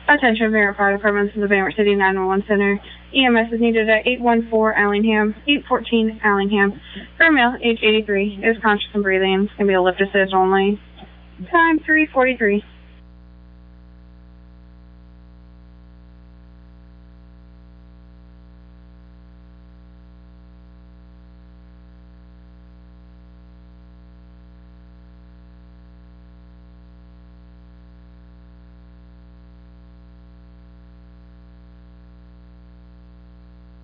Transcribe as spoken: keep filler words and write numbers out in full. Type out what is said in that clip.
Attention Barrett Fire Department to the Barrett City nine one one Center. E M S is needed at eight one four Allingham, eight fourteen Allingham. Female, age eighty-three, is conscious and breathing. It's going to be a lift assist only. Time three forty-three.